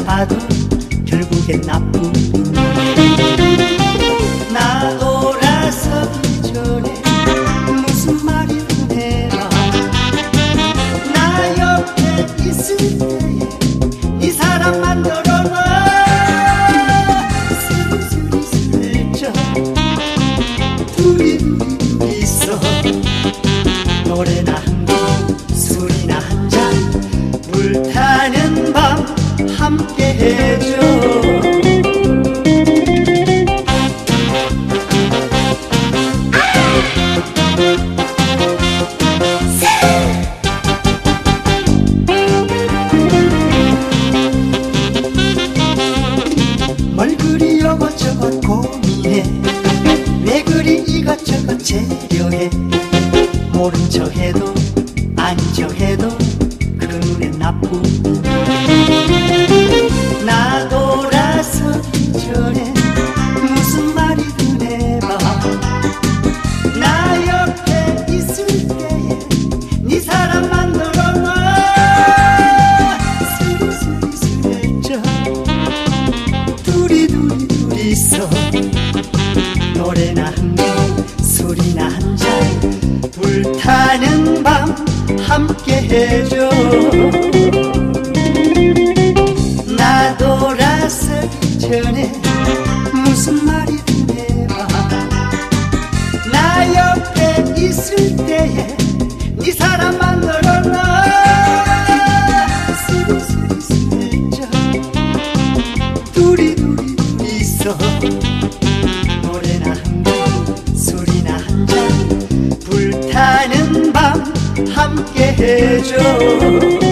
봐도 결국엔 나뿐. 나 돌아서기 전에 무슨 말이든 해라. 나 옆에 있을 때에 이 사람 만들어놔. 슬슬슬쩍 둘이서 노래나 한 곡 술이나 한 잔 불타는 밤 함께 해줘. 뭘 그리 이것저것 고민해. 왜 그리 이것저것 재려해. 모른 척해도 아닌 척해도 그 눈엔 나쁘. 나 돌아서기 전에 무슨 말이든 해봐. 나 옆에 있을 때에 네 사람 만들어놔. 슬슬슬쩍 둘이서 노래나 한 곡 술이나 한 잔 불타는 밤 함께 해줘. 나 돌아서기 전에 무슨 말이든 해봐. 나 옆에 있을 때에 네 사람 만들어놔. 슬슬슬쩍 둘이서 노래나 한 곡 술이나 한 잔 불타는 밤 함께 해줘.